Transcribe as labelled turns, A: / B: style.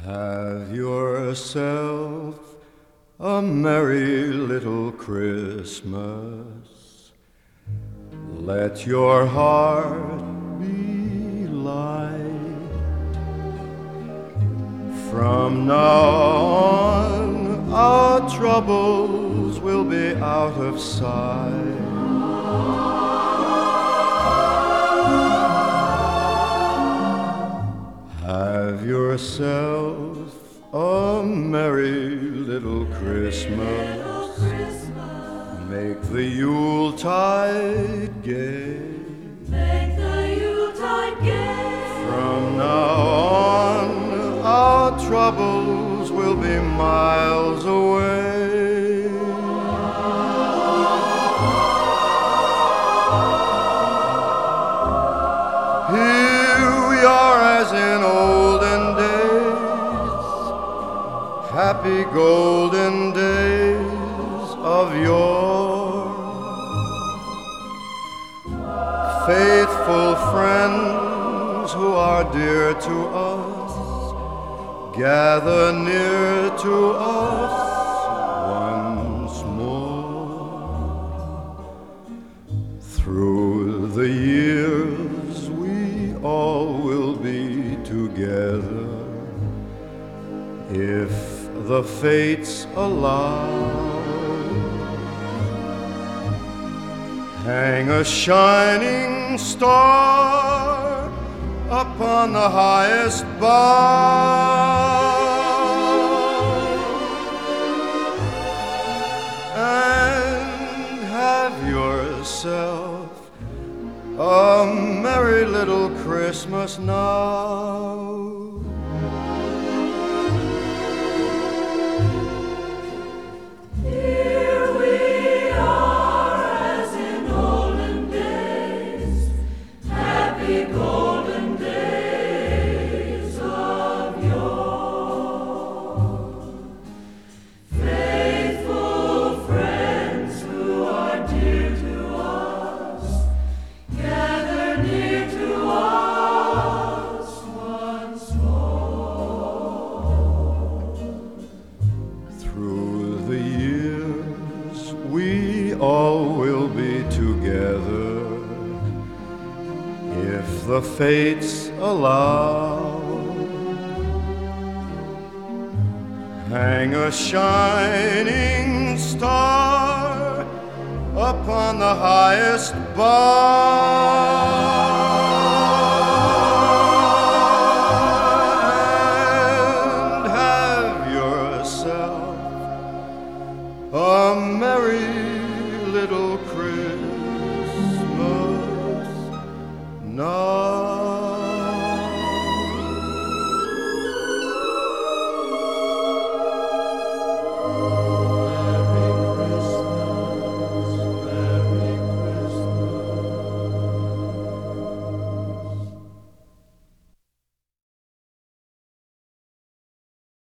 A: Have yourself a merry little Christmas. Let your heart be light. From now on, our troubles will be out of sight. Have yourself a merry little Christmas. Make the Yuletide gay.
B: Make the Yuletide gay.
A: From now on, our troubles will be miles away. Here we are as in olden days, happy golden days of yore. Faithful friends who are dear to us, gather near to us once more. Through the years we all will be together, if the fates allow. Hang a shining star upon the highest bough, and have yourself a merry little Christmas now. We all will be together, if the fates allow. Hang a shining star upon the highest bough, and have yourself a merry little Christmas.